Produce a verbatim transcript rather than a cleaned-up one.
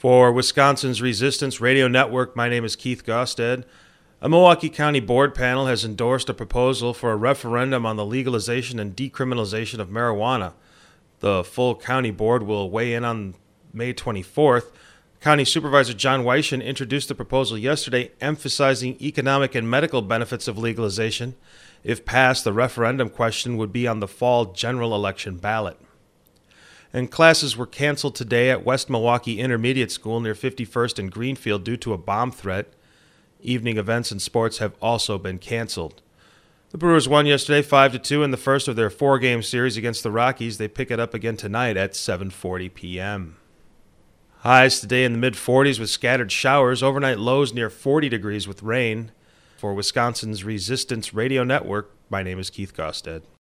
For Wisconsin's Resistance Radio Network, my name is Keith Gosted. A Milwaukee County Board panel has endorsed a proposal for a referendum on the legalization and decriminalization of marijuana. The full county board will weigh in on May twenty-fourth. County Supervisor John Weishen introduced the proposal yesterday, emphasizing economic and medical benefits of legalization. If passed, the referendum question would be on the fall general election ballot. And classes were canceled today at West Milwaukee Intermediate School near fifty-first and Greenfield due to a bomb threat. Evening events and sports have also been canceled. The Brewers won yesterday five to two in the first of their four-game series against the Rockies. They pick it up again tonight at seven forty p.m. Highs today in the mid-forties with scattered showers. Overnight lows near forty degrees with rain. For Wisconsin's Resistance Radio Network, my name is Keith Gosted.